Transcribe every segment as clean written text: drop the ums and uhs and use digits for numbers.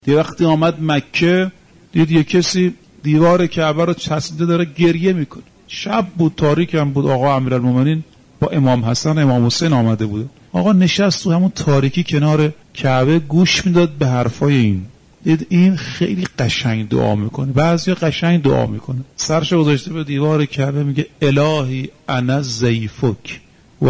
یه وقتی آمد مکه دید یه کسی دیوار کعبه رو چسبیده داره گریه میکنه. شب بود، تاریک هم بود. آقا امیرالمومنین با امام حسن امام حسین آمده بود. آقا نشست تو همون تاریکی کنار کعبه گوش میداد به حرفای این. دید این خیلی قشنگ دعا میکنه، بعضی قشنگ دعا میکنه. سرش گذاشته به دیوار کعبه میگه الهی انا ضیفک و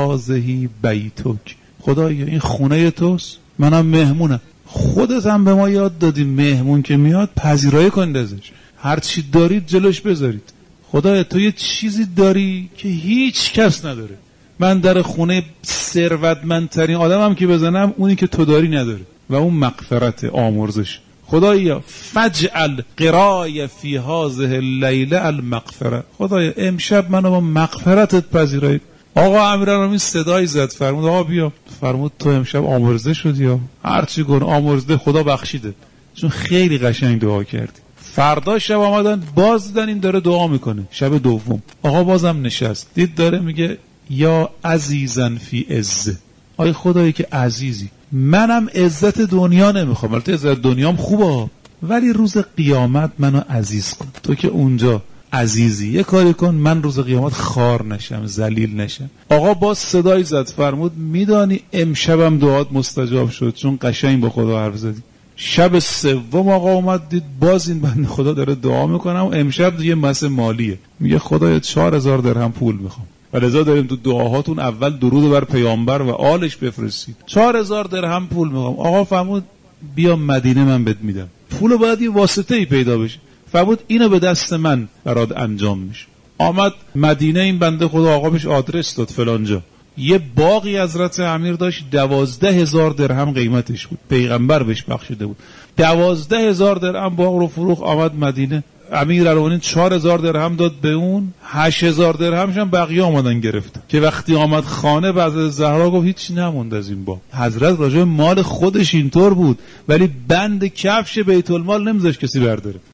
هذه بیتک. خدایا این خونه توست، منم مهمونم. خودت هم به ما یاد دادی مهمون که میاد پذیرایی کنید ازش، هر چی دارید جلوش بذارید. خدایا تو یه چیزی داری که هیچ کس نداره. من در خونه ثروتمندترین آدمم که بزنم اونی که تو داری نداره و اون مغفرت، آمرزش. خدایا فجعل قرای فی هذه اللیله المغفره. خدایا امشب منو با مغفرتت پذیرایی. آقا امیرالمومنین صدایی زد، فرمود آقا بیا. فرمود تو امشب آمرزده شدی، یا هر چی گونه آمرزده، خدا بخشیده، چون خیلی قشنگ دعا کردی. فردا شب آمدن باز دیدن این داره دعا میکنه. شب دوم آقا بازم نشست، دید داره میگه یا عزیزن فی عزه. آی خدایی که عزیزی، منم عزت دنیا نمیخوام، البته عزت دنیام خوبه، ولی روز قیامت منو عزیز کن. تو که اونجا عزیزی، یه کاری کن من روز قیامت خار نشم، ذلیل نشم. آقا باز صدای زد، فرمود میدانی امشبم دعات مستجاب شد چون قشنگ با خدا حرف زدی. شب سوم آقا اومد دید باز این بنده خدا داره دعا میکنه و امشب دیگه مسئله مالیه. میگه خدایا 4000 درهم پول میخوام. ولذا داریم تو دعاهاتون اول درود بر پیامبر و آلش بفرستید. 4000 درهم پول میخوام. آقا فرمود بیا مدینه من بهت میدم. پولو باید یه واسطه‌ای پیدا بشه. فرمود اینو به دست من برات انجام میشه. آمد مدینه، این بنده خدا آقا بهش آدرس داد فلانجا. یه باقی حضرت امیر داشت 12000 درهم قیمتش بود، پیغمبر بهش بخشیده بود. 12000 درهم باغ رو فروخت، آمد مدینه. امیرالمومنین 4000 درهم داد به اون، 8000 درهمش هم بقیه آمدن گرفت. که وقتی آمد خانه بعد از زهرا گفت هیچ نموند از این باغ. حضرت راجع مال خودش اینطور بود، ولی بند کفش بیت المال نمیذاشت کسی برداره.